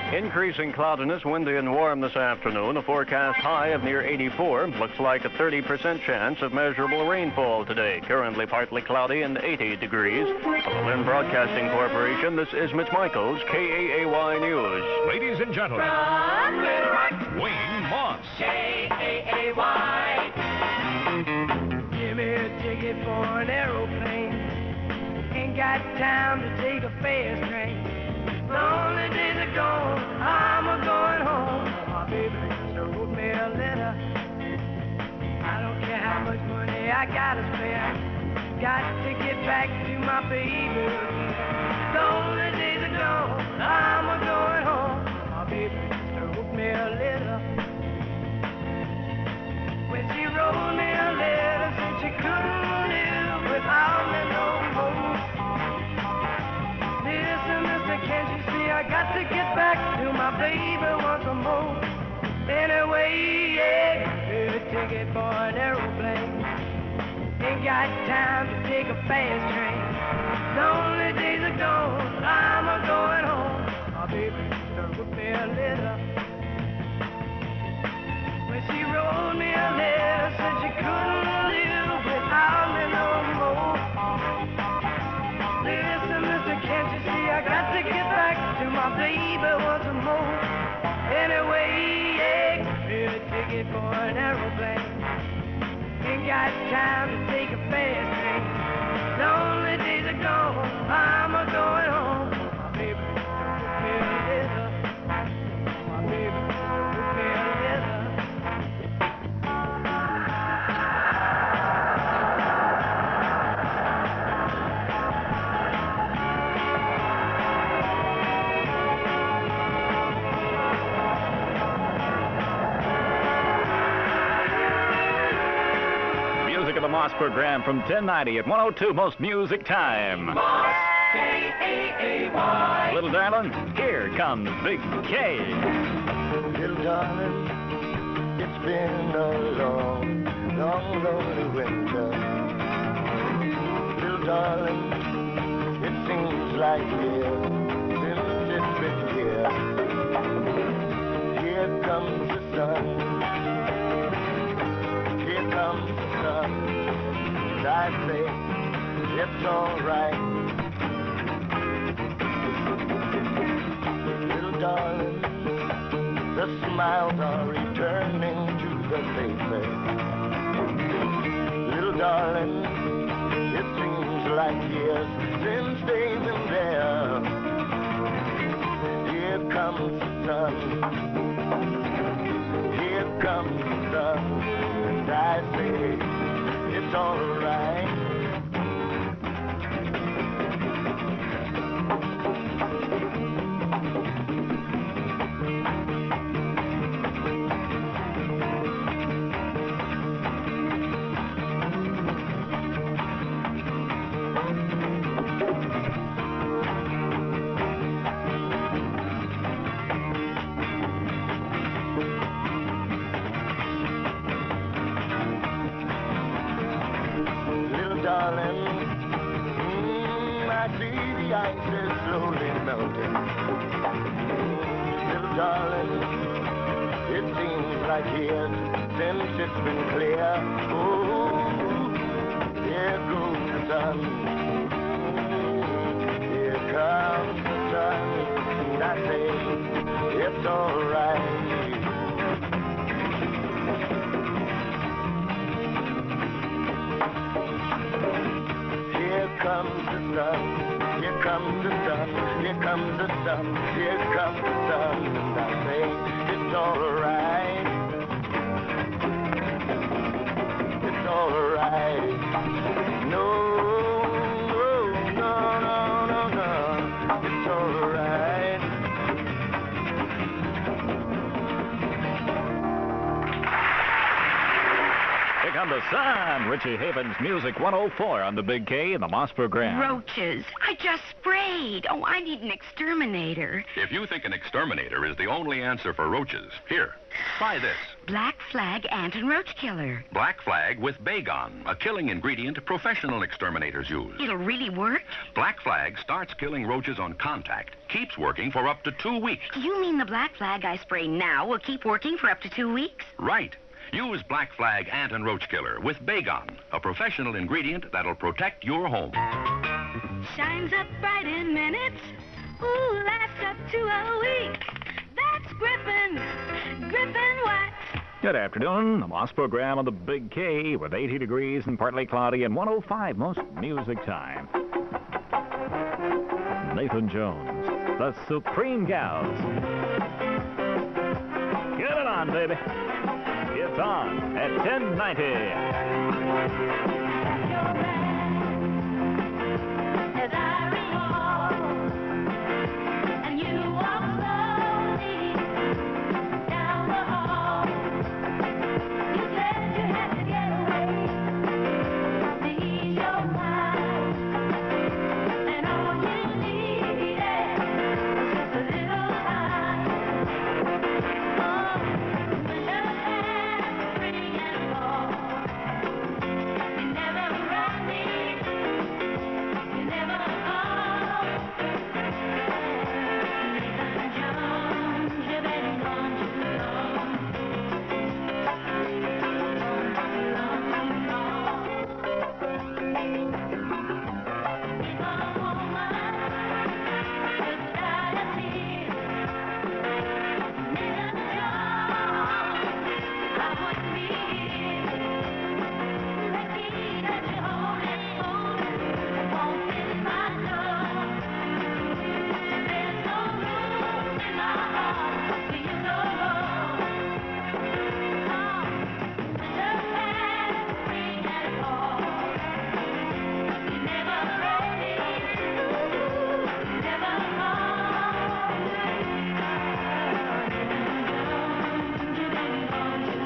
Increasing cloudiness, windy and warm this afternoon. A forecast high of near 84. Looks like a 30% chance of measurable rainfall today. Currently partly cloudy and 80 degrees. For the Lynn Broadcasting Corporation, this is Mitch Michaels, KAAY News. Ladies and gentlemen, Wayne Moss. KAAY. Give me a ticket for an aeroplane. Ain't got time to take a fast train. Lonely days are gone, I'm a-going home. My baby just wrote me a letter. I don't care how much money I gotta spare. Got to get back to my baby. Lonely days are gone, I'm a-going home. My baby just wrote me a letter. When she wrote me a letter, said she couldn't live without me no more. Listen, mister, can't you see I got to get back to my baby once more. Anyway, yeah, a ticket for an aeroplane. Ain't got time to take a fast train. Lonely days are gone, I'm a-going home. My baby just wrote me a letter. When she wrote me a letter, said she couldn't live without me no more. Listen, mister, can't you see I got to get back to my baby once more. Anyway, yeah, a ticket for an aeroplane. Ain't got time to take a fast train. Lonely days are gone, I'm a-going home. My baby wrote me a letter. My baby wrote me a letter. Music of the Moss program from 1090 at 102 Most Music Time. Moss, K-A-A-Y. Little darling, here comes Big K. Little darling, it's been a long, long, lonely winter. Little darling, it seems like years since it's been here. Here comes the sun. Here comes the sun. And I say, it's all right. Little darling, the smiles are returning to the faces. Little darling, it seems like years since they've been there. Here comes the sun. Here comes the sun. And I say, it's all right. Darling, I see the ice is slowly melting. Little darling, it seems like years since it's been clear. Oh, here goes the sun. Here comes the sun. And I say, it's all right. Here comes the sun, here comes the sun, here comes the sun, here comes the sun, and I say, it's all right. It's all right. No, no, no, no, no, no, it's all right. Here on the sun. Richie Havens Music 104 on the Big K and the Moss program. Roaches. I just sprayed. Oh, I need an exterminator. If you think an exterminator is the only answer for roaches, here, try this. Black Flag Ant and Roach Killer. Black Flag with Bagon, a killing ingredient professional exterminators use. It'll really work? Black Flag starts killing roaches on contact, keeps working for up to 2 weeks. Do you mean the Black Flag I spray now will keep working for up to 2 weeks? Right. Use Black Flag Ant and Roach Killer with Bagon, a professional ingredient that'll protect your home. Shines up bright in minutes. Ooh, lasts up to a week. That's Griffin Wax. Good afternoon. The Moss program on the Big K with 80 degrees and partly cloudy and 105 most music time. Nathan Jones, the Supreme Gals. Get it on, baby. It's on at 10:90. As I recall, and you walk slowly down the hall. You said you had to get away to ease your mind, and all you needed was just a little time. Oh, when love had spring and fall, you never run me. You never call. Nathan Jones, you've been gone too long. If a woman could start a tear, Nathan Jones, I wouldn't be here. The key that you hold won't fit my door. There's no room in my heart for you no more. Winter past, spring and fall. You never wrote it, never called. You've been gone too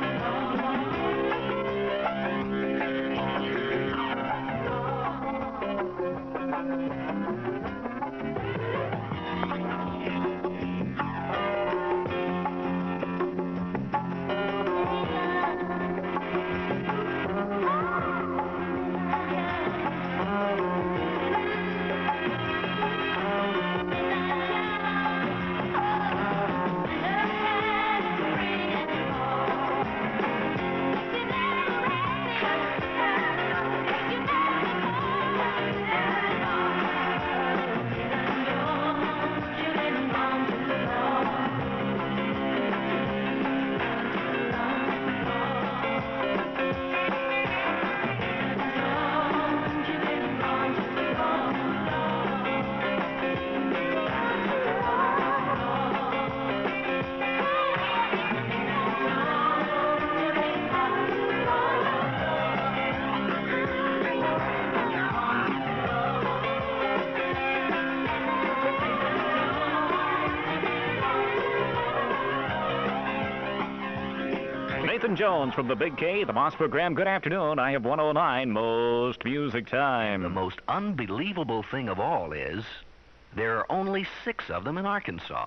Nathan Jones from the Big K, the Moss program. Good afternoon. I have 109 most music time. The most unbelievable thing of all is there are only 6 of them in Arkansas.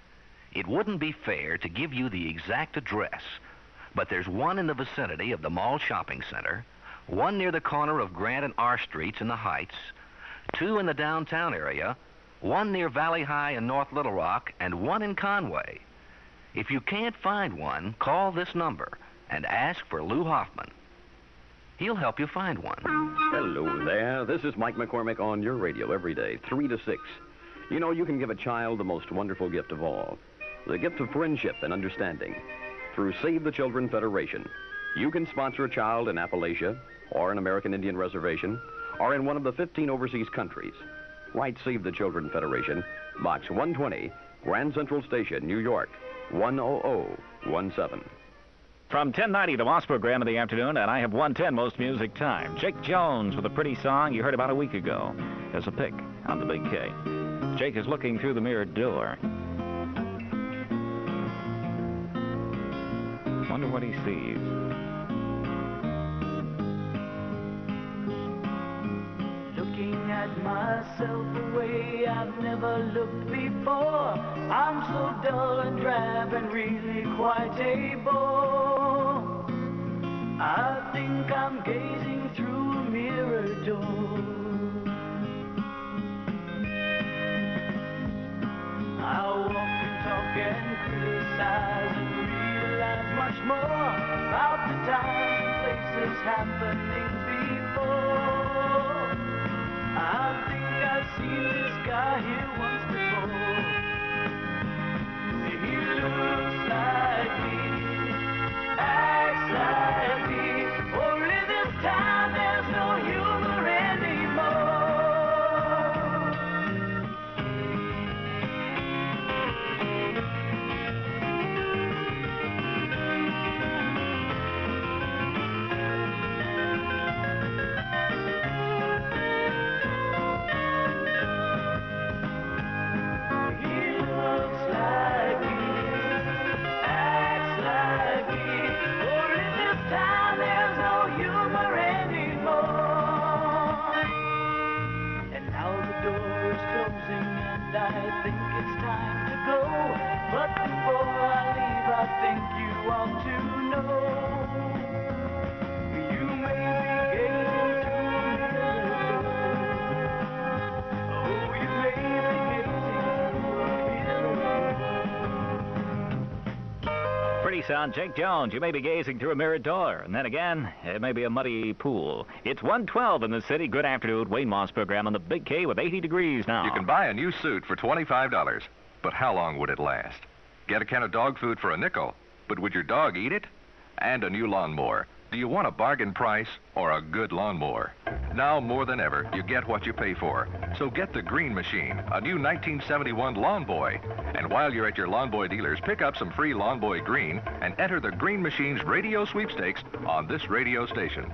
It wouldn't be fair to give you the exact address, but there's one in the vicinity of the Mall Shopping Center, one near the corner of Grant and R Streets in the Heights, 2 in the downtown area, one near Valley High in North Little Rock, and one in Conway. If you can't find one, call this number and ask for Lou Hoffman. He'll help you find one. Hello there. This is Mike McCormick on your radio every day, 3 to 6. You know, you can give a child the most wonderful gift of all, the gift of friendship and understanding. Through Save the Children Federation, you can sponsor a child in Appalachia or an American Indian reservation or in one of the 15 overseas countries. Write Save the Children Federation, Box 120, Grand Central Station, New York, 10017. From 1090, the Moss program in the afternoon, and I have 110 most music time. Jake Jones with a pretty song you heard about a week ago as a pick on the Big K. Jake is looking through the mirrored door. Wonder what he sees. myself away I've never looked before. I'm so dull and drab and really quite a bore. I think I'm gazing through a mirror door. I walk and talk and criticize and realize much more about the times and places happenings before. I think I've seen this guy here once before. He looks like me, acts like me, only this time there's no humor anymore. I think it's time to go, but before I leave I think you ought to know. You may be gazing through a mirror. Oh, you may be gazing through a mirror. Pretty sound, Jake Jones. You may be gazing through a mirrored door. And then again, it may be a muddy pool. It's 1:12 in the city. Good afternoon. Wayne Moss program on the Big K with 80 degrees now. You can buy a new suit for $25, but how long would it last? Get a can of dog food for a nickel, but would your dog eat it? And a new lawnmower. Do you want a bargain price or a good lawnmower? Now more than ever, you get what you pay for. So get the Green Machine, a new 1971 Lawn Boy. And while you're at your Lawn Boy dealers, pick up some free Lawn Boy Green and enter the Green Machine's radio sweepstakes on this radio station.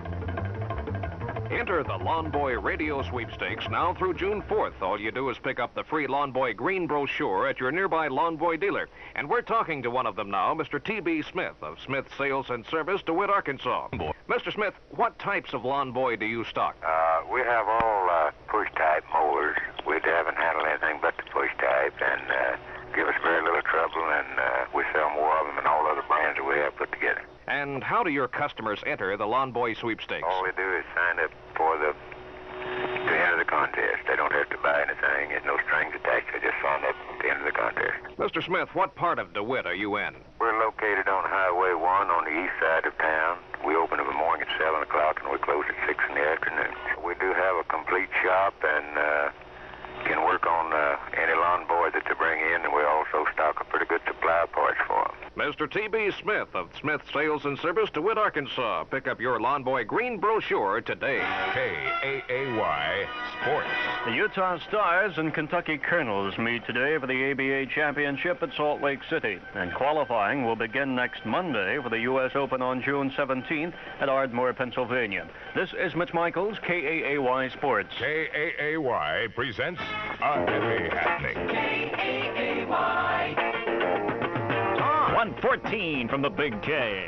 Enter the Lawn Boy Radio Sweepstakes now through June 4th. All you do is pick up the free Lawn Boy Green brochure at your nearby Lawn Boy dealer. And we're talking to one of them now, Mr. T.B. Smith of Smith Sales and Service, DeWitt, Arkansas. Mr. Smith, what types of Lawn Boy do you stock? We have all push-type mowers. We haven't handled anything but the push-type, and give us very little trouble, and we sell more of them than all other brands that we have put together. And how do your customers enter the Lawn Boy Sweepstakes? All they do is sign up for to enter the contest. They don't have to buy anything. There's no strings attached. They just sign up to enter the contest. Mr. Smith, what part of DeWitt are you in? We're located on Highway 1 on the east side of town. We open in the morning at 7 o'clock, and we close at 6 in the afternoon. We do have a complete shop, and can work on any lawn boy that they bring in, and we also stock a pretty good supply of parts for them. Mr. T.B. Smith of Smith Sales and Service, DeWitt, Arkansas. Pick up your Lawn Boy Green brochure today. KAAY Sports. The Utah Stars and Kentucky Colonels meet today for the ABA Championship at Salt Lake City. And qualifying will begin next Monday for the U.S. Open on June 17th at Ardmore, Pennsylvania. This is Mitch Michaels, KAAY Sports. KAAY presents a heavy happening. KAAY. 114 from the Big K.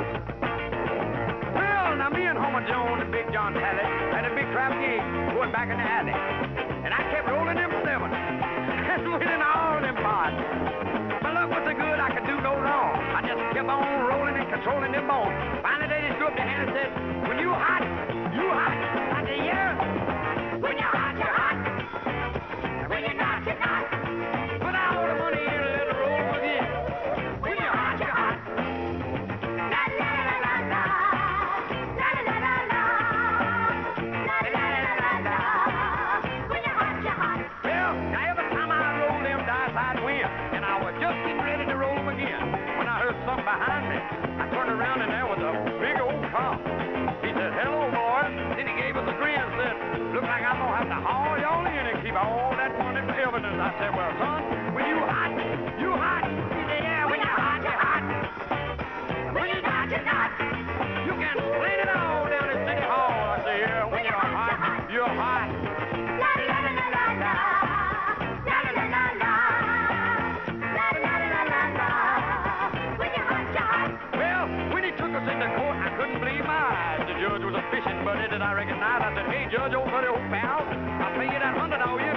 Well, now me and Homer Jones and Big John Talley had a big trap game going back in the alley. And I kept rolling them seven and winning all them parts. My luck was so good I could do no wrong. I just kept on rolling and controlling them bones. Finally they just threw up their hand and said, when you hot, you hot. I said, yeah. When you're hot, you're hot. And when you're not, you're not. Put all the money in and let it roll with you. When you're hot, you're hot. La la la la la. La la la la la. La la la la la. When you're hot, you're hot. Well, now every time I roll them dice, I'd win. And I was just getting ready to roll them again when I heard something behind me. I turned around and there was a big old cop. He said, hello, boys. Then he gave us a grin and said, look like I'm going to have to haul y'all in and keep all that money for evidence. I said, well, son, when you hot, you hot. He said, yeah, when you're hot, you're hot. And when you're not, you're not. You can explain it all down at City Hall. I said, yeah, when you're hot, you're hot. La la la la la la. La la la la la. La la la la la. When you're hot, you're hot. Well, when he took us into court, I couldn't believe my eyes. The judge was a fishing buddy that I recognized. I said, hey, Judge, old buddy, old pal, I'll pay you that $100 all year.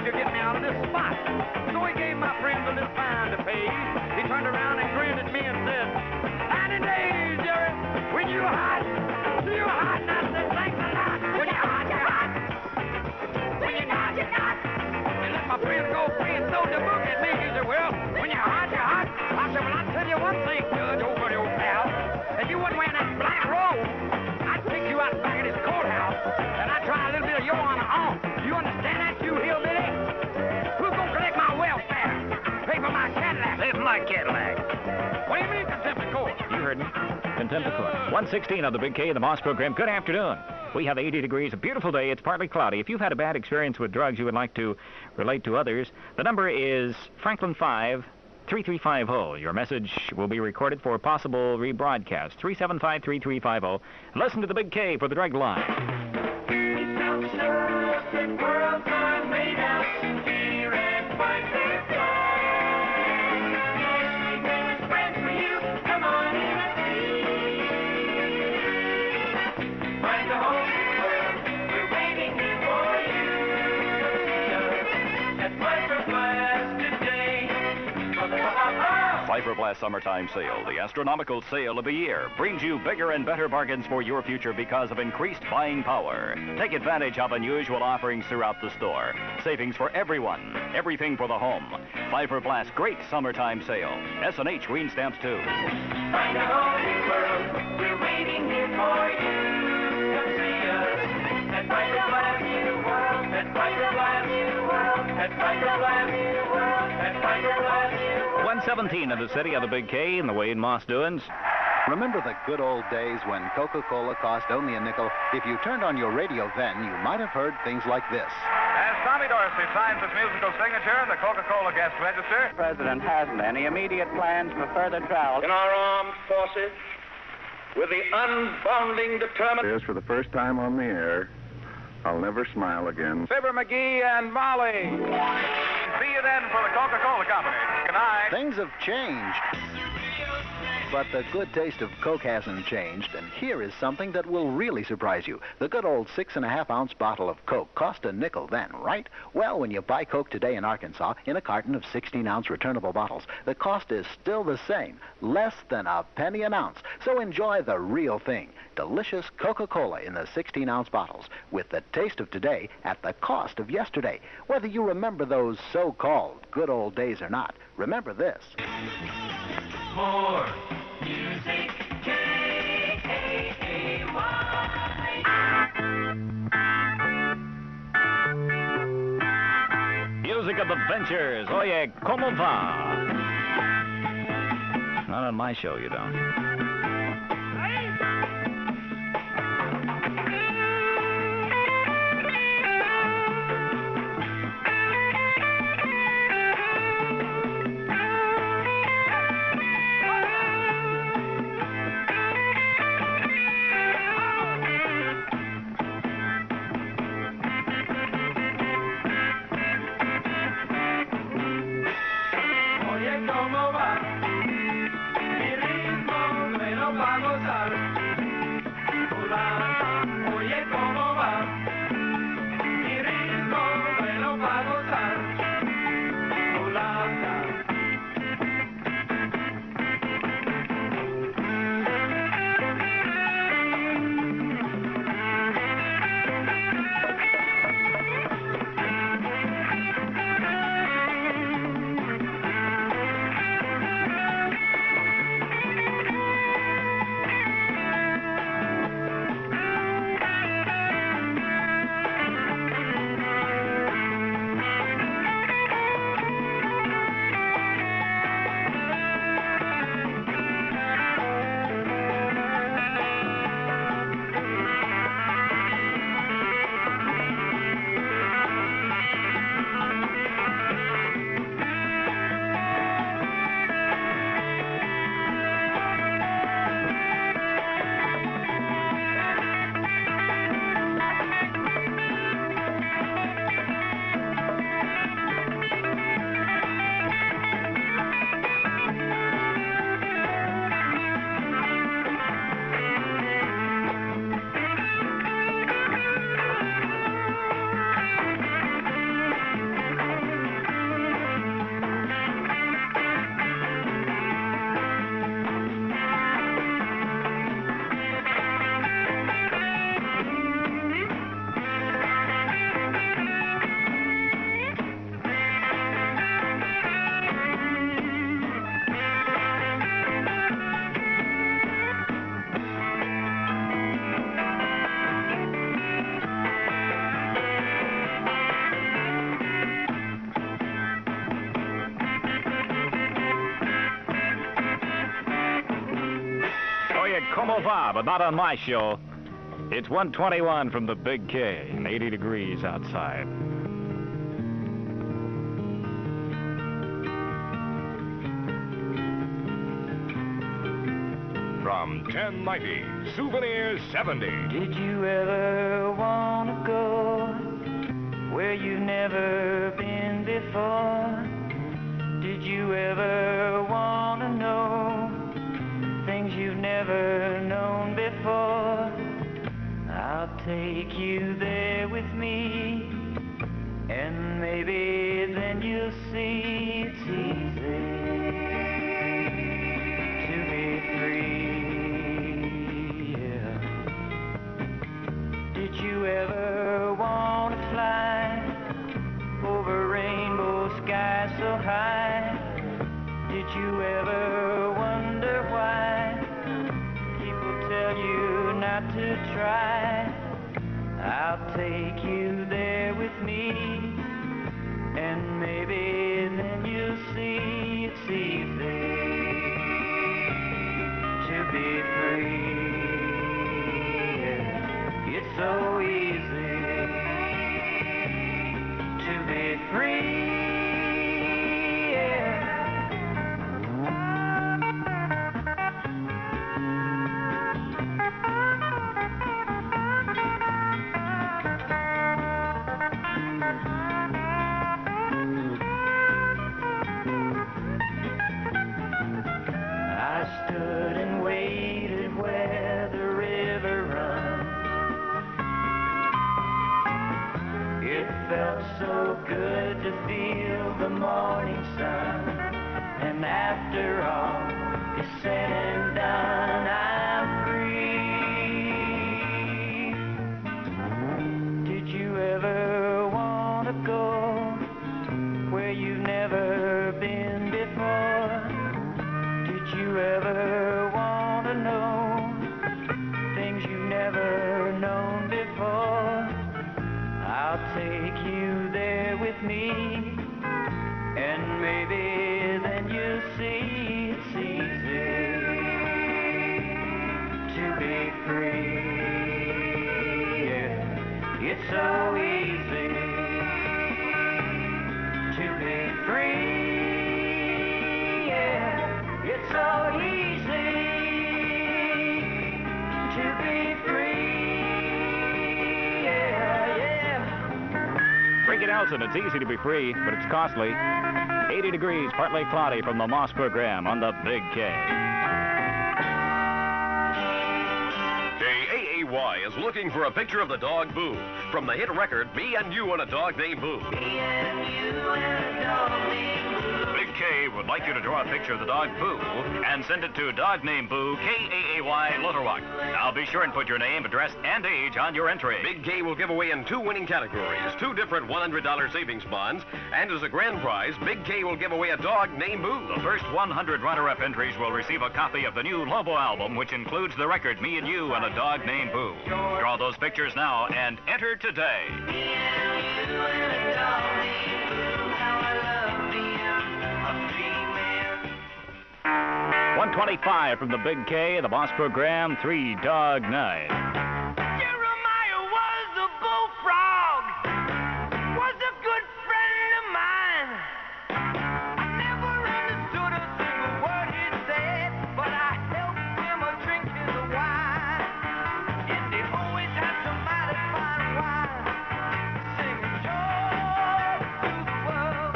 doing is fine to pay. He turned around and grinned at me and said, 90 days, Jerry, when you're hot, you're hot. And I said, thanks a lot. When you're hot, you're hot. When you're not, you're not. And let my friend go free and throw the book at me. He said, well, when you're hot, you're hot. I said, well, I'll tell you one thing, Judge, over the old pal. If you wasn't wearing that black robe, I'd pick you out back at this courthouse, and I'd try a little bit of your honor on. You understand that, you hillbilly? Who's gonna collect my welfare? Pay for my Cadillac. Pay for my Cadillac. What do you mean, contempt of court? You heard me. Contempt of court. 116 on the Big K in the Moss program. Good afternoon. We have 80 degrees, a beautiful day. It's partly cloudy. If you've had a bad experience with drugs you would like to relate to others, the number is Franklin 5-3350. Your message will be recorded for possible rebroadcast. 375-3350. Listen to the Big K for the drug line. Fiberblast Summertime Sale, the astronomical sale of the year, brings you bigger and better bargains for your future because of increased buying power. Take advantage of unusual offerings throughout the store. Savings for everyone. Everything for the home. Fiberblast Great Summertime Sale. S&H Green Stamps, too. Find a whole new world. We're waiting here for you. Come see us at Fiberblast New World. At Fiberblast New World. At Fiberblast New World. At Fiberblast New World. 117 in the city of the Big K in the Wade Moss doings. Remember the good old days when Coca-Cola cost only a nickel? If you turned on your radio then, you might have heard things like this. As Tommy Dorsey signs his musical signature in the Coca-Cola guest register, The President hasn't any immediate plans for further travel. In our armed forces, with the unbounding determination. For the first time on the air, I'll never smile again. Fibber McGee and Molly. See you then for the Coca-Cola Company. Good night. Things have changed. But the good taste of Coke hasn't changed, and here is something that will really surprise you. The good old 6.5-ounce bottle of Coke cost a nickel then, right? Well, when you buy Coke today in Arkansas in a carton of 16-ounce returnable bottles, the cost is still the same, less than a penny an ounce. So enjoy the real thing, delicious Coca-Cola in the 16-ounce bottles, with the taste of today at the cost of yesterday. Whether you remember those so-called good old days or not, remember this. More music, K-A-Y. Music of adventures. Oye, como va? Not on my show, you don't. Como va, but not on my show. It's 121 from the Big K and 80 degrees outside. From 1090, Souvenir 70. Did you ever want to go where you've never been before? Did you ever want to know things you've never known before? I'll take you there with me, and maybe then you'll see it's easy to be free. Yeah. Did you ever want to fly over rainbow skies so high? Did you ever wonder why people tell you not to try? I'll take you there with me, and maybe then you'll see it's easy to be free. Yeah. It's so easy to be free. So good to feel the morning sun, and after all is said and done, I'm free. Did you ever want to go where you've never been before? Did you ever want to know things you've never known before? I'll take you there with me, and maybe then you'll see it's easy to be free. Yeah. It's so easy to be free. Yeah. It's so easy to be free. Ricky Nelson, it's easy to be free, but it's costly. 80 degrees, partly cloudy from the Moss program on the Big K. KAAY is looking for a picture of the dog Boo from the hit record Me and You and a Dog Named Boo. Me and you and a dog named Boo. Big K would like you to draw a picture of the dog Boo and send it to Dog Named Boo, KAAY, Little Rock. Now be sure and put your name, address, and age on your entry. Big K will give away in 2 winning categories, 2 different $100 savings bonds, and as a grand prize, Big K will give away a dog named Boo. The first 100 runner-up entries will receive a copy of the new Lobo album, which includes the record Me and You and a Dog Named Boo. Draw those pictures now and enter today. Me and you and a dog named Boo. How I love being a free man. 125 from the Big K, the Boss program, 3 Dog Night. Jeremiah was a bullfrog, was a good friend of mine. I never understood a single word he said, but I helped him drink his wine. And he always had somebody fine wine, singing joy to the world.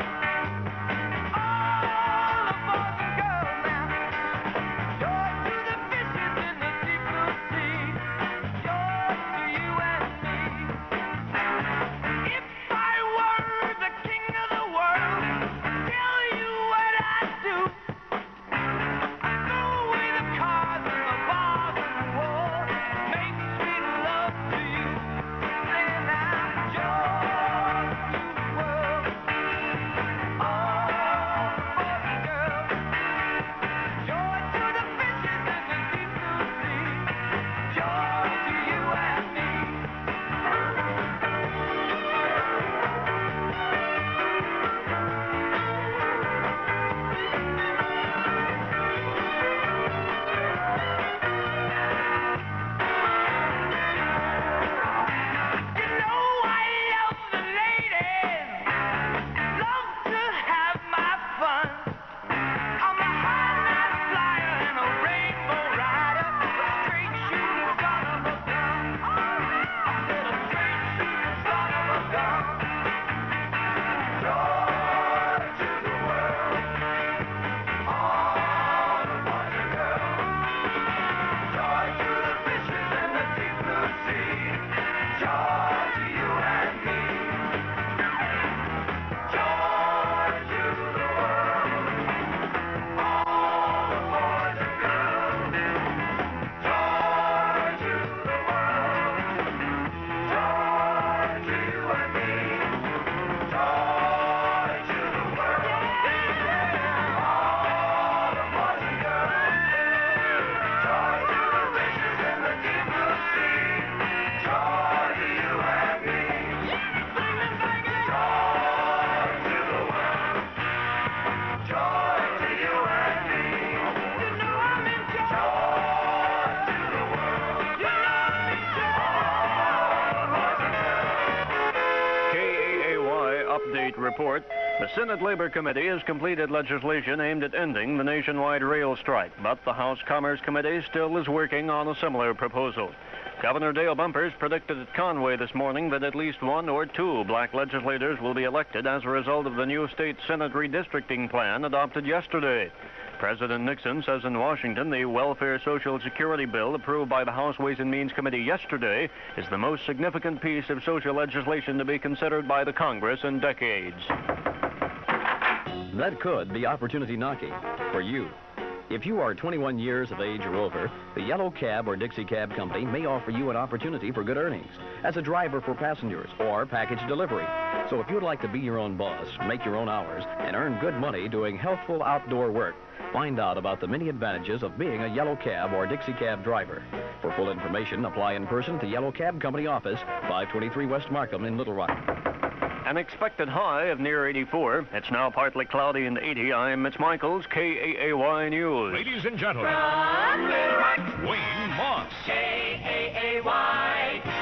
All the boys and girls now, joy to the fishes in the deep blue sea. report, the Senate Labor Committee has completed legislation aimed at ending the nationwide rail strike, but the House Commerce Committee still is working on a similar proposal. Governor Dale Bumpers predicted at Conway this morning that at least one or two black legislators will be elected as a result of the new state Senate redistricting plan adopted yesterday. President Nixon says in Washington the Welfare Social Security bill approved by the House Ways and Means Committee yesterday is the most significant piece of social legislation to be considered by the Congress in decades. That could be opportunity knocking for you. If you are 21 years of age or over, the Yellow Cab or Dixie Cab Company may offer you an opportunity for good earnings as a driver for passengers or package delivery. So if you'd like to be your own boss, make your own hours, and earn good money doing healthful outdoor work, find out about the many advantages of being a Yellow Cab or Dixie Cab driver. For full information, apply in person to Yellow Cab Company office, 523 West Markham in Little Rock. An expected high of near 84. It's now partly cloudy and 80. I'm Mitch Michaels, KAAY News. Ladies and gentlemen, Wayne Moss. KAAY.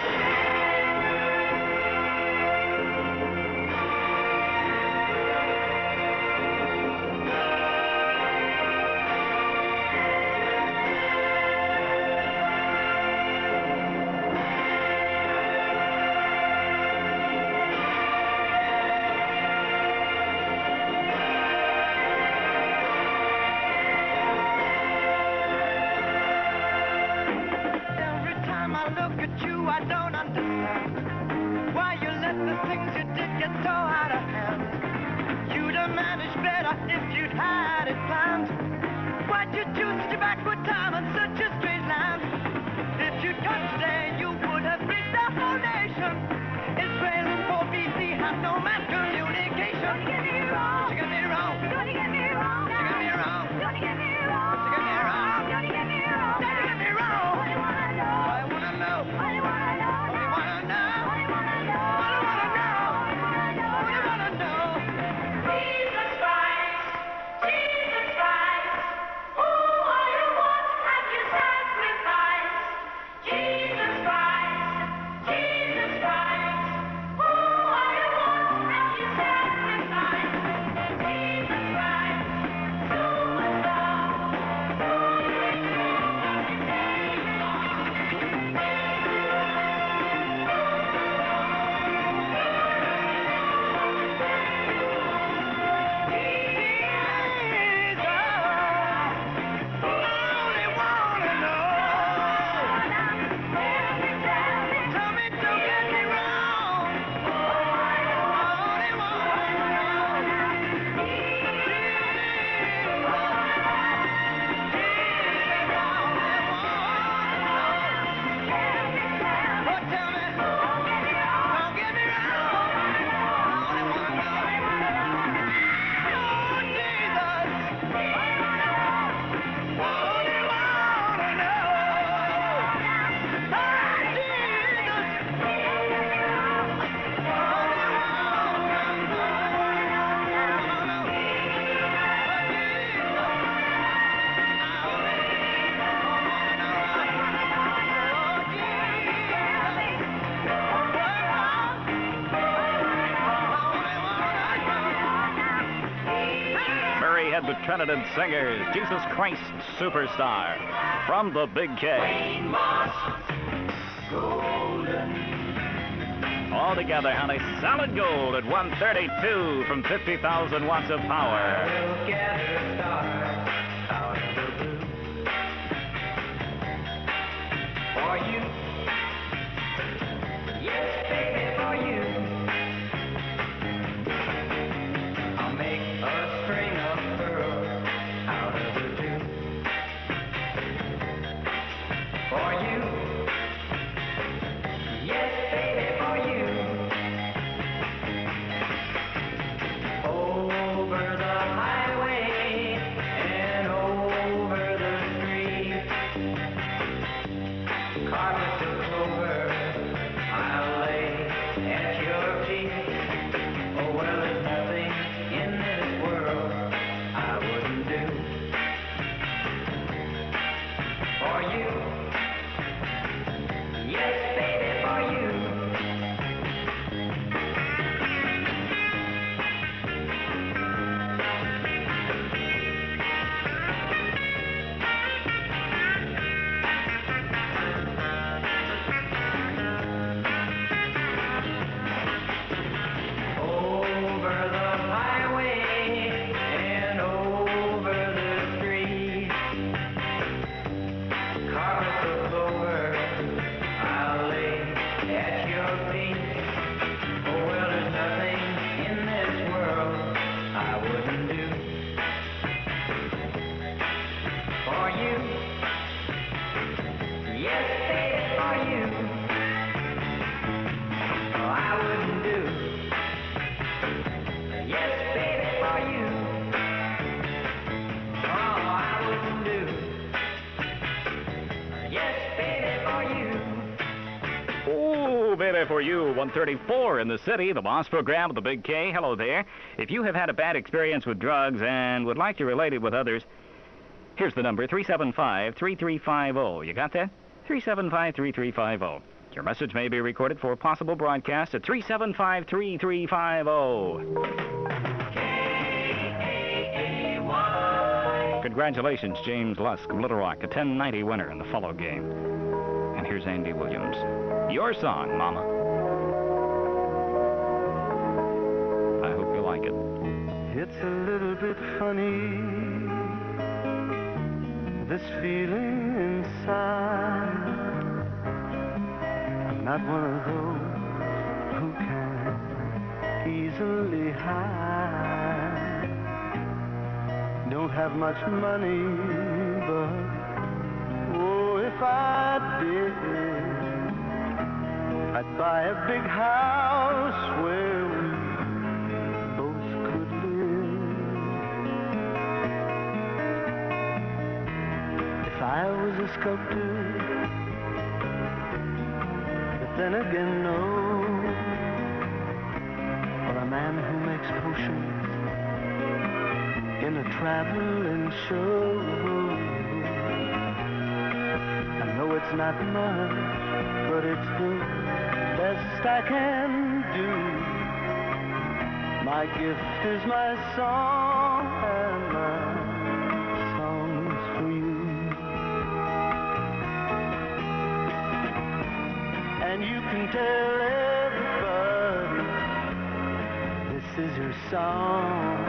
I don't understand why you let the things you did get so out of hand. You'd have managed better if you'd had it planned. Why'd you choose such a backward time and such a strange land? If you'd come today, you would have reached the whole nation. Israel and 4 BC had no mass communication. Don't get me wrong. Don't get me wrong. Don't get me wrong. Don't get me wrong. Don't get me wrong. Don't get me wrong. Don't get me wrong. Don't get me wrong. I wanna know. I wanna know. The Trinidad Singers, Jesus Christ Superstar, from the Big K. All together on a solid gold at 132 from 50,000 watts of power. For you, yes, baby, for you. I'll make a string of out of the blue. For you, yes, baby, for you. Over the highway there for you. 134 in the city, the boss program of the Big K. Hello there. If you have had a bad experience with drugs and would like to relate it with others, here's the number, 375-3350. You got that? 375-3350. Your message may be recorded for possible broadcast at 375-3350. Congratulations, James Lusk of Little Rock, a 1090 winner in the follow game. And here's Andy Williams. Your song, Mama. I hope you like it. It's a little bit funny, this feeling inside. I'm not one of those who can easily hide. Don't have much money, but oh, if I did, I'd buy a big house where we both could live. If I was a sculptor, but then again, no, or a man who makes potions in a traveling show. I know it's not much, but it's the best I can do. My gift is my song, and my song's for you. And you can tell everybody this is your song.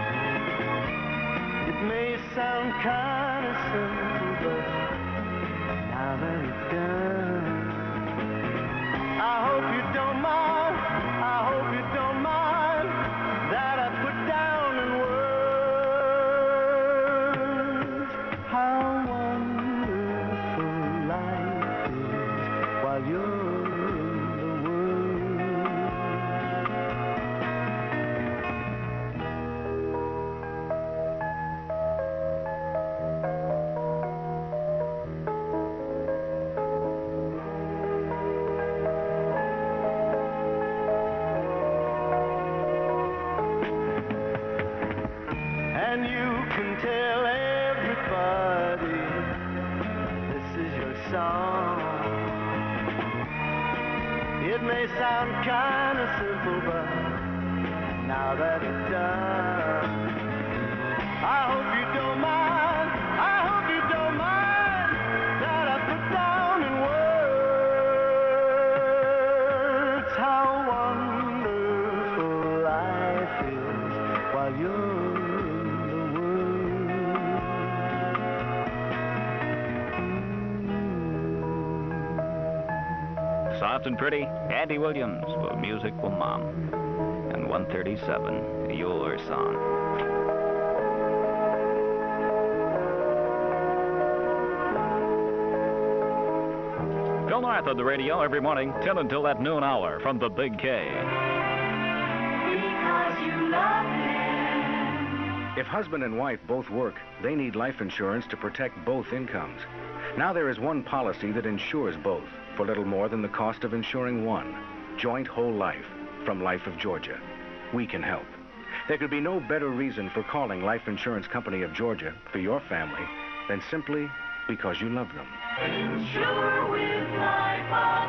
It may sound kind of simple, but now that it's done, I hope you don't mind, I hope you don't mind that I put down in words how wonderful life is while you're in the And you can tell everybody this is your song. It may sound kind of simple, but now that it's done, I hope you don't mind, I hope you don't mind that I put down in words how wonderful life is while you're soft and pretty, Andy Williams with Music for Mom. And 137, your song. Bill North on the radio every morning, 10 until that noon hour from the Big K. Because you love him. If husband and wife both work, they need life insurance to protect both incomes. Now there is one policy that insures both for little more than the cost of insuring one. Joint whole life from Life of Georgia. We can help. There could be no better reason for calling Life Insurance Company of Georgia for your family than simply because you love them. Insure with Life of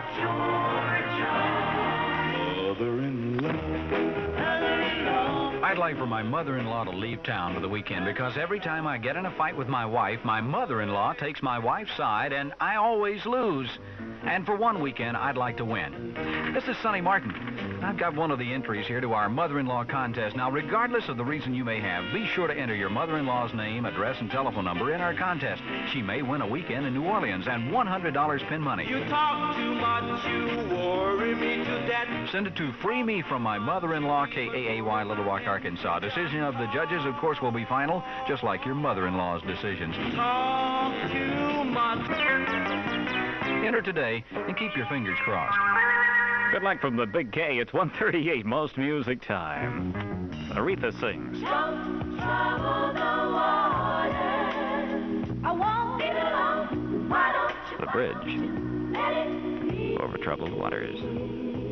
Georgia. Mother-in-law. I'd like for my mother-in-law to leave town for the weekend because every time I get in a fight with my wife, my mother-in-law takes my wife's side and I always lose. And for one weekend, I'd like to win. This is Sonny Martin. I've got one of the entries here to our mother-in-law contest. Now, regardless of the reason you may have, be sure to enter your mother-in-law's name, address, and telephone number in our contest. She may win a weekend in New Orleans and $100 pin money. You talk too much, you worry me to death. Send it to Free Me from my mother-in-law, K-A-A-Y, Little Rock, Arkansas. Decision of the judges, of course, will be final, just like your mother-in-law's decisions. Talk too much. Enter today and keep your fingers crossed. Good luck from the Big K. It's 1:38, most music time. Aretha sings. Don't trouble the waters. I won't be alone. Why don't you The bridge let it be? over troubled waters.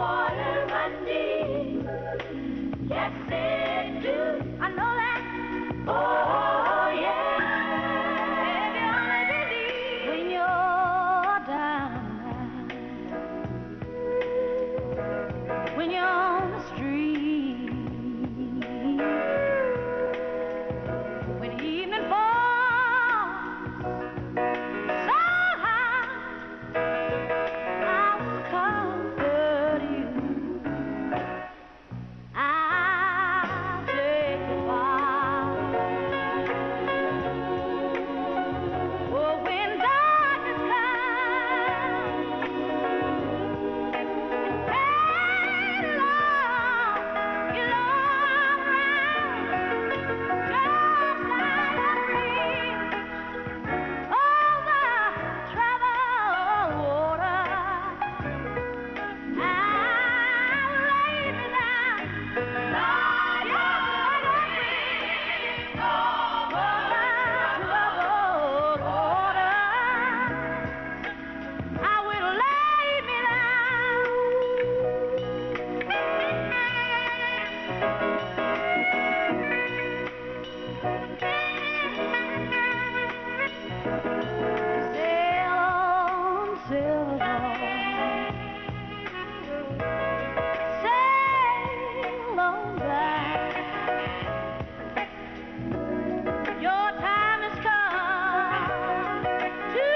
water run deep. Yes, it do. I know that. Oh, yeah. If you only believe when you're down, when you're on the street, when evening falls so high, I will comfort you. I'll take a vow. Oh, when darkness comes, hey, Lord, you know I'm around, just like a breeze over troubled water. I'll lay me down, Lord, you're like a breeze over troubled water. I will lay me Sail on, silver sail on by. Your time has come to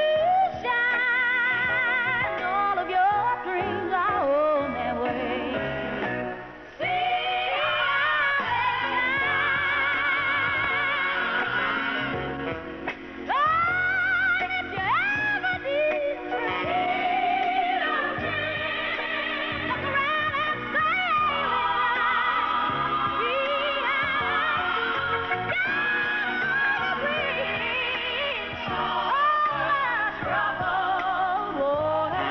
shine. All of your dreams are on their way. See how they shine. Lord, if you ever need a friend, look around and say, troubled water.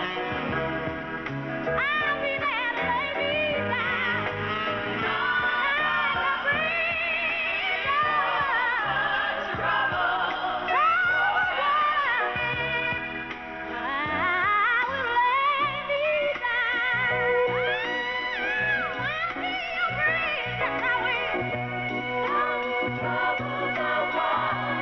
I'll be there to lay me down. Like a breeze over troubled water. I will lay me down. I'll be your breeze, yes I will. Trouble the water.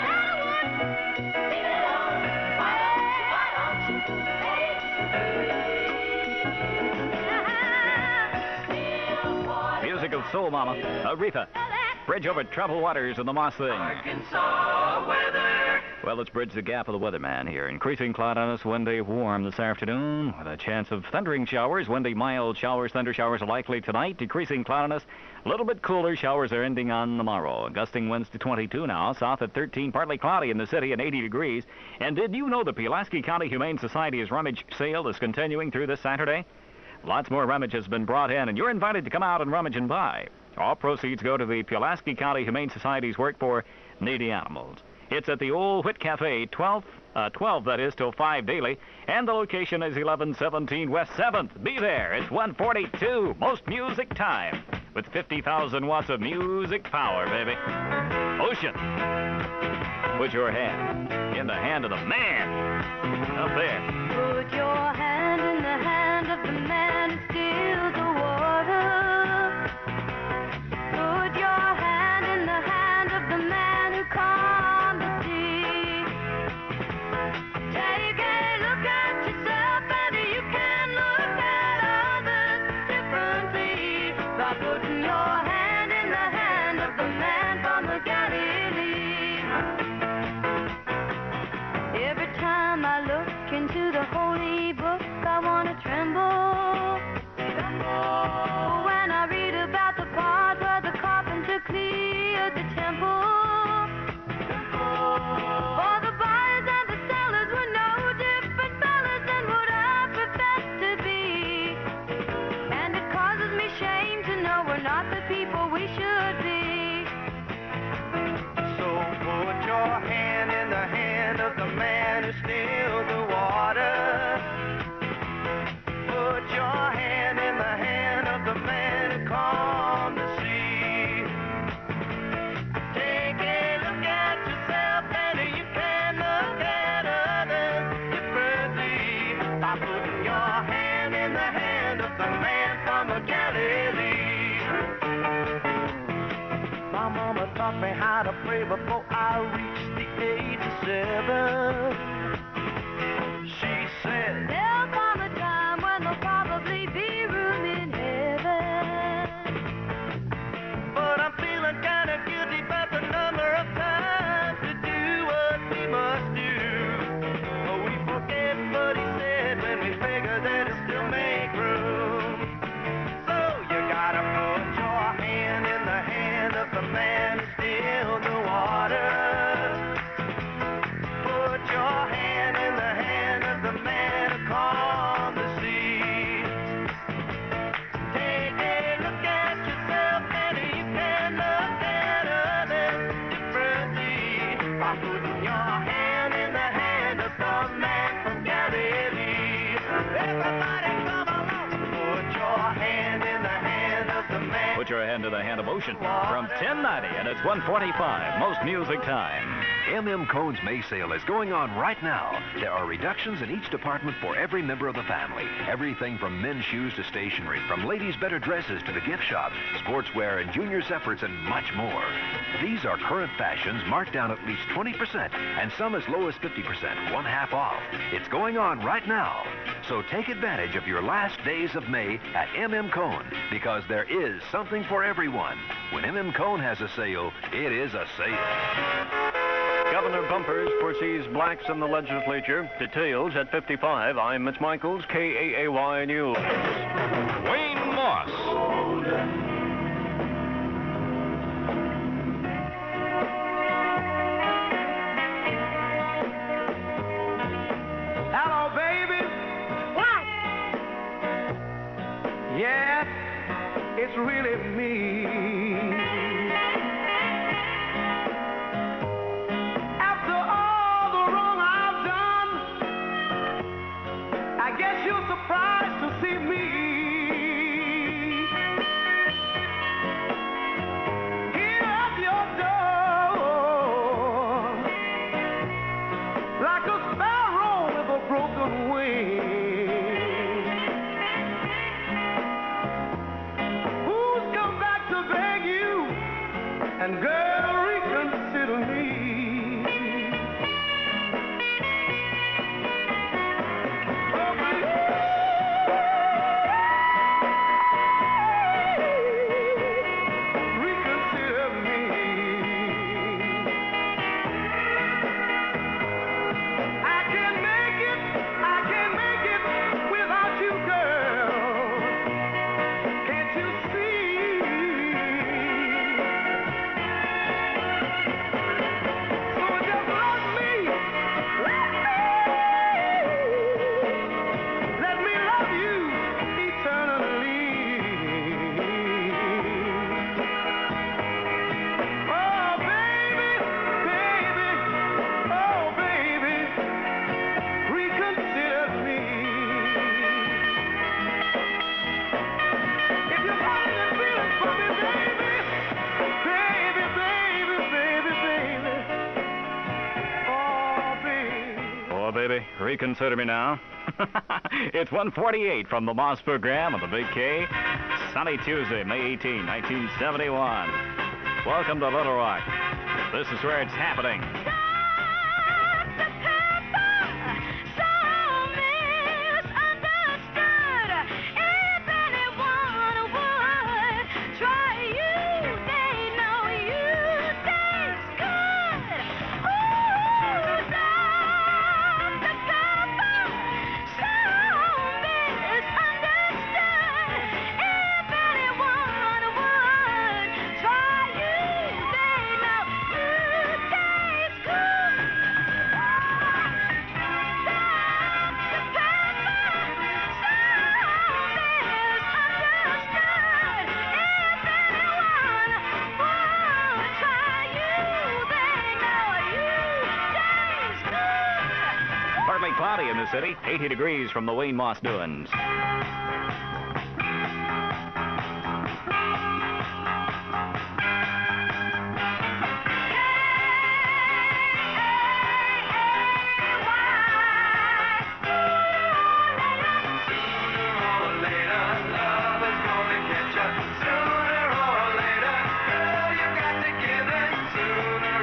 Music of Soul Mama, Aretha. Bridge over troubled waters in the Moss Thing. Arkansas weather. Well, let's bridge the gap of the weatherman here. Increasing cloudiness, windy, warm this afternoon, with a chance of thundering showers. Windy, mild showers, thunder showers are likely tonight. Decreasing cloudiness, a little bit cooler. Showers are ending on tomorrow. Gusting winds to 22 now. South at 13, partly cloudy in the city and 80 degrees. And did you know the Pulaski County Humane Society's rummage sale is continuing through this Saturday? Lots more rummage has been brought in, and you're invited to come out and rummage and buy. All proceeds go to the Pulaski County Humane Society's work for needy animals. It's at the Old Whit Cafe, 12 that is, till 5 daily, and the location is 1117 West 7th. Be there. It's 142, most music time, with 50,000 watts of music power, baby. Ocean. Put your hand in the hand of the man up there. Put your hand in the hand of the man who steals the water. Put your hand in the hand of the man who calmed the sea. Take a look at yourself and you can look at others differently by putting your hand in the hand of the man from the Galilee. Every time I look into the holy book, I want to tremble. pray before I reach the age of 7. She said, there'll come a time when there'll probably be room in heaven. but I'm feeling kind of guilty about the number of times to do what we must do. We forget what he said when we figure that he'll still make room. So you gotta put your hand in the hand of the man who still the water. Put your hand in the hand of the man who calmed the sea. Take a look at yourself and you can look at others differently by putting your hand in the hand of the man from Galilee. Everybody come along. Put your hand in the hand of the man. Put your hand in the hand of ocean from 1090, and it's 1:45. Most music time. MM Cohn's May sale is going on right now. There are reductions in each department for every member of the family. Everything from men's shoes to stationery, from ladies' better dresses to the gift shop, sportswear and junior separates, and much more. These are current fashions marked down at least 20%, and some as low as 50%, one half off. It's going on right now. So take advantage of your last days of May at MM Cohn, because there is something for everyone. When MM Cohn has a sale, it is a sale. Governor Bumpers foresees blacks in the legislature. Details at 55. I'm Mitch Michaels, KAAY News. Wayne Moss. Hello, baby. What? Yes, it's really me. After all the wrong I've done, I guess you're surprised to see me. Here at your door, like a sparrow with a broken wing. Who's come back to beg you? And girl, reconsider me. Reconsider me. I can't make it without you, girl. Can't you see? So just let me love you eternally. Oh baby, oh baby, reconsider me. If you're having a feeling for me, baby. Oh, baby, reconsider me now. It's 1:48 from the Moss program on the Big K. Sunny Tuesday, May 18, 1971. Welcome to Little Rock. This is where it's happening. Partly cloudy in the city, 80 degrees from the Wayne Moss Doings. Sooner or later, girl, you got to give in. Sooner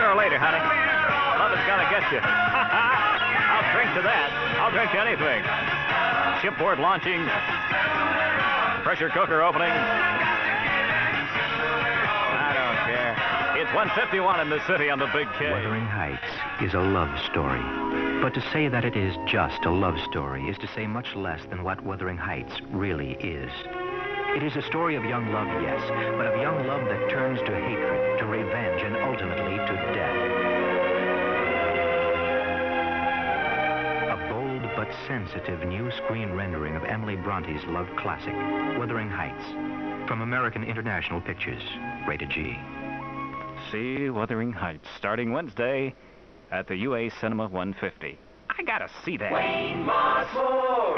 Sooner or later, honey. Love is gonna get you. I'll drink to that. I'll drink to anything. Shipboard launching. Pressure cooker opening. I don't care. It's 1:51 in the city on the Big K. Wuthering Heights is a love story. But to say that it is just a love story is to say much less than what Wuthering Heights really is. It is a story of young love, yes, but of young love that turns to hatred, to revenge, and ultimately to death. A bold but sensitive new screen rendering of Emily Bronte's love classic, Wuthering Heights, from American International Pictures, rated G. See Wuthering Heights, starting Wednesday at the UA Cinema 150. I gotta see that. Wayne Mossmore.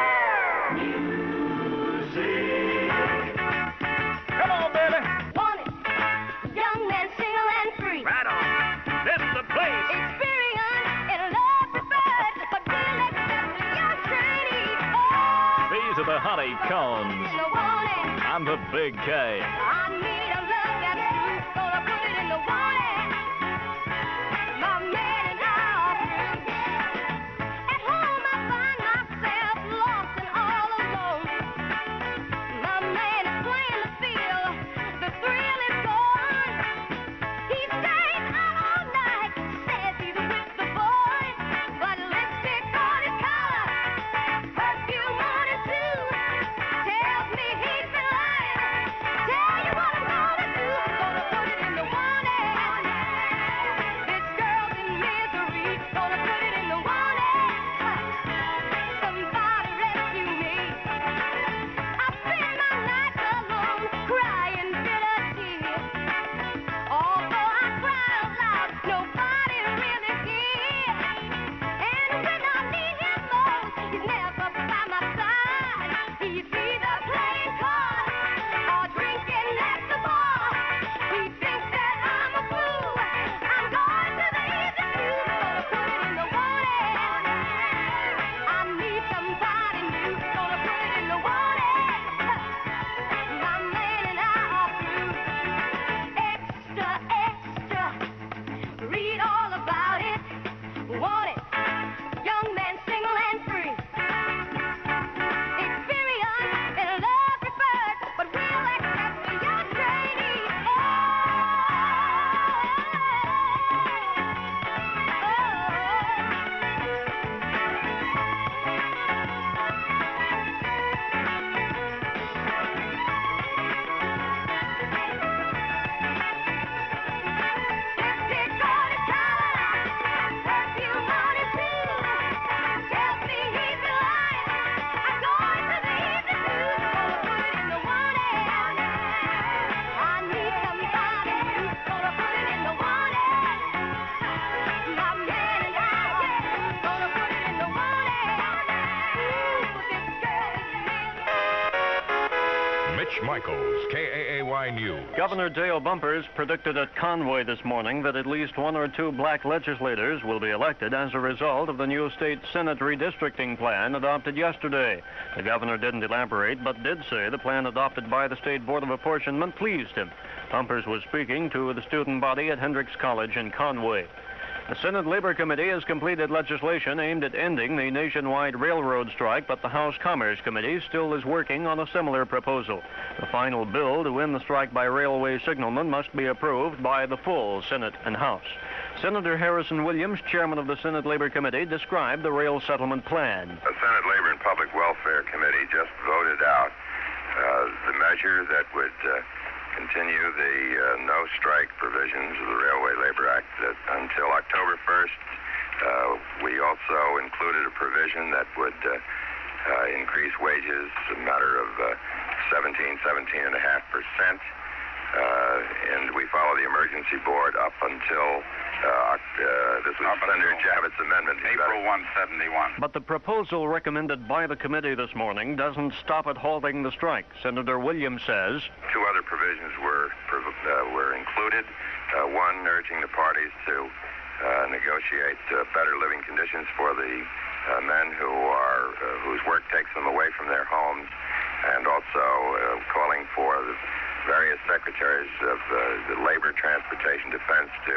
Music. Come on, baby. Want it. Young man, single and free. Right on. This is the place. Experience in love preferred, but we'll accept your training. Oh, These are the honeycombs. no warning. I'm the Big K. I need a love that's true, gonna put it in the warning. My man and I are through. At home I find myself lost and all alone. My man is playing the field, the thrill is gone. He stays out all night, says he's with the boys, but lipstick on his collar, perfume on his suit, tells me he's been lying. Tell you what I'm gonna do, gonna put it in the warning. This girl's in misery, gonna put it in the warning. Somebody rescue me. I spend my nights alone, crying bitter tears. Although I cry out loud, nobody really hears. And when I need him most, he's never by my side. He's either playing cards or drinking at the bar. He thinks that I'm a fool. I'm going to the easy tube, gonna put it in the warning. I need somebody new, gonna put it in the warning. My man and I are through. Extra, extra, read all about it. Want it, young man, single and free. Experience in love preferred, but we'll accept your training. Lipstick on his collar, perfume on his suit, tells me he's been lying. I'm going to the easy tube, gonna put it in the warning. I need somebody new, gonna put it in the warning. My man and I, gonna put it in the warning. This girl is Mitch Michaels, KAAY News. Governor Dale Bumpers predicted at Conway this morning that at least one or two black legislators will be elected as a result of the new state Senate redistricting plan adopted yesterday. The governor didn't elaborate, but did say the plan adopted by the State Board of Apportionment pleased him. Bumpers was speaking to the student body at Hendricks College in Conway. The Senate Labor Committee has completed legislation aimed at ending the nationwide railroad strike, but the House Commerce Committee still is working on a similar proposal. The final bill to end the strike by railway signalmen must be approved by the full Senate and House. Senator Harrison Williams, chairman of the Senate Labor Committee, described the rail settlement plan. The Senate Labor and Public Welfare Committee just voted out the measure that would continue the no-strike provisions of the Railway Labor Act until October 1st. We also included a provision that would increase wages a matter of 17.5%. And we follow the emergency board up until this was Senator Javits' amendment. April 171. But the proposal recommended by the committee this morning doesn't stop at halting the strike. Senator Williams says two other provisions were included. One urging the parties to negotiate better living conditions for the men whose work takes them away from their homes, and also calling for the various secretaries of the Labor, Transportation, Defense to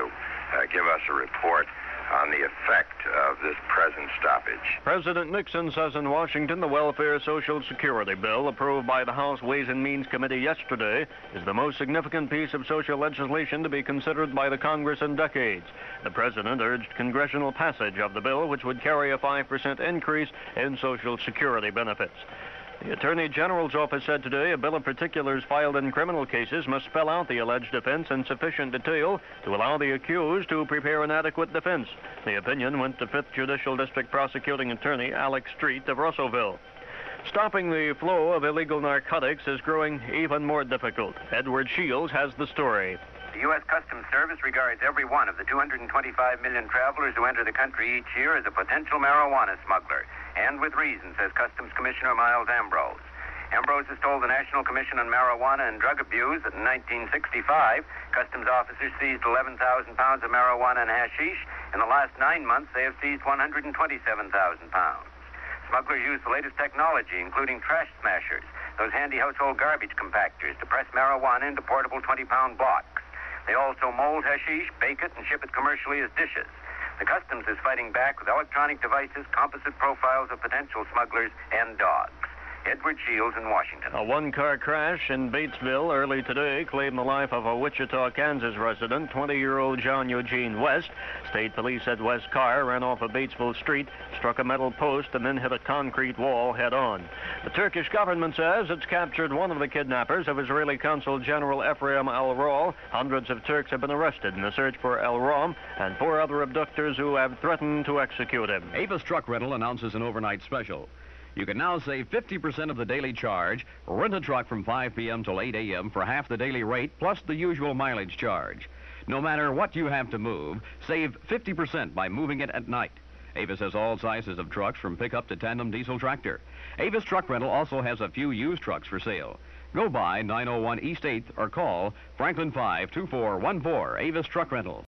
give us a report on the effect of this present stoppage. President Nixon says in Washington the Welfare Social Security Bill approved by the House Ways and Means Committee yesterday is the most significant piece of social legislation to be considered by the Congress in decades. The president urged congressional passage of the bill, which would carry a 5% increase in Social Security benefits. The Attorney General's office said today a bill of particulars filed in criminal cases must spell out the alleged offense in sufficient detail to allow the accused to prepare an adequate defense. The opinion went to 5th Judicial District Prosecuting Attorney Alex Street of Russellville. Stopping the flow of illegal narcotics is growing even more difficult. Edward Shields has the story. The U.S. Customs Service regards every one of the 225 million travelers who enter the country each year as a potential marijuana smuggler, and with reason, says Customs Commissioner Miles Ambrose. Ambrose has told the National Commission on Marijuana and Drug Abuse that in 1965, customs officers seized 11,000 pounds of marijuana and hashish. In the last 9 months, they have seized 127,000 pounds. Smugglers use the latest technology, including trash smashers, those handy household garbage compactors, to press marijuana into portable 20-pound blocks. They also mold hashish, bake it, and ship it commercially as dishes. The Customs is fighting back with electronic devices, composite profiles of potential smugglers, and dogs. Edward Shields in Washington. A one-car crash in Batesville early today claimed the life of a Wichita, Kansas resident, 20-year-old John Eugene West. State police said West's car ran off a Batesville street, struck a metal post, and then hit a concrete wall head-on. The Turkish government says it's captured one of the kidnappers of Israeli Consul General Ephraim Al-Rawal. Hundreds of Turks have been arrested in the search for Al-Rawal and 4 other abductors who have threatened to execute him. Avis Truck Rental announces an overnight special. You can now save 50% of the daily charge. Rent a truck from 5 p.m. till 8 a.m. for half the daily rate plus the usual mileage charge. No matter what you have to move, save 50% by moving it at night. Avis has all sizes of trucks from pickup to tandem diesel tractor. Avis Truck Rental also has a few used trucks for sale. Go by 901 East 8th or call Franklin 52414 Avis Truck Rental.